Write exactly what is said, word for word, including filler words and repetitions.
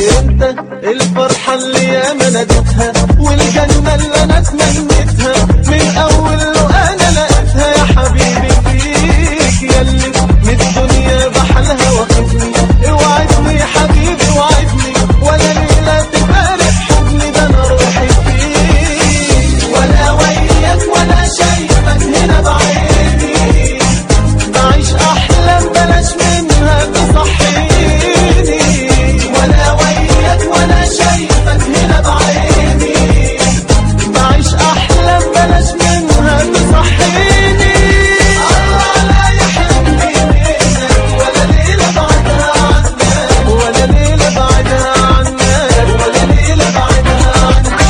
انت الفرحة اللي ياما نادتها والجنة اللي انا اتمنى